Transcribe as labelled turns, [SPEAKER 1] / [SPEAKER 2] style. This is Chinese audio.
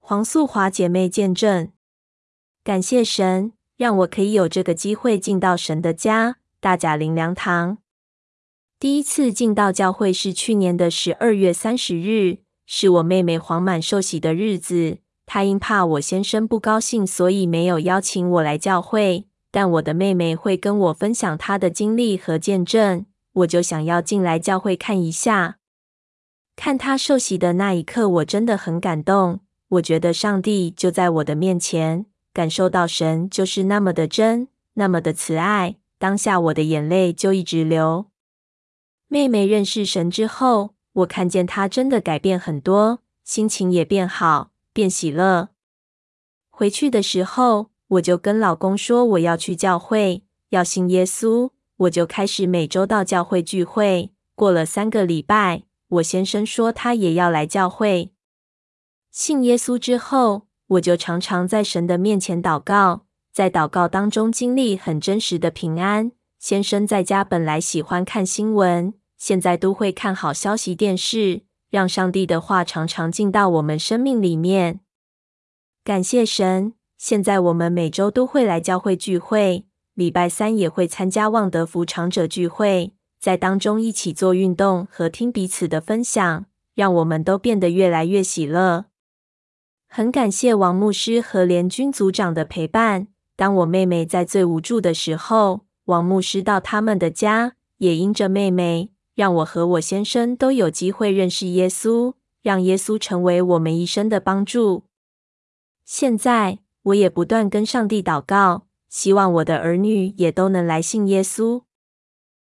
[SPEAKER 1] 黄素华姐妹见证，感谢神，让我可以有这个机会进到神的家，大甲灵粮堂。第一次进到教会是去年的12月30日，是我妹妹黄满受洗的日子。她因怕我先生不高兴，所以没有邀请我来教会，但我的妹妹会跟我分享她的经历和见证，我就想要进来教会看一下。看她受洗的那一刻，我真的很感动。我觉得上帝就在我的面前，感受到神就是那么的真，那么的慈爱，当下我的眼泪就一直流。妹妹认识神之后，我看见她真的改变很多，心情也变好，变喜乐。回去的时候，我就跟老公说我要去教会，要信耶稣，我就开始每周到教会聚会。过了3个礼拜，我先生说他也要来教会。信耶稣之后，我就常常在神的面前祷告，在祷告当中经历很真实的平安。先生在家本来喜欢看新闻，现在都会看好消息电视，让上帝的话常常进到我们生命里面。感谢神，现在我们每周都会来教会聚会，礼拜3也会参加旺德福长者聚会，在当中一起做运动和听彼此的分享，让我们都变得越来越喜乐。很感谢王牧师和联军组长的陪伴，当我妹妹在最无助的时候，王牧师到他们的家，也因着妹妹，让我和我先生都有机会认识耶稣，让耶稣成为我们一生的帮助。现在，我也不断跟上帝祷告，希望我的儿女也都能来信耶稣。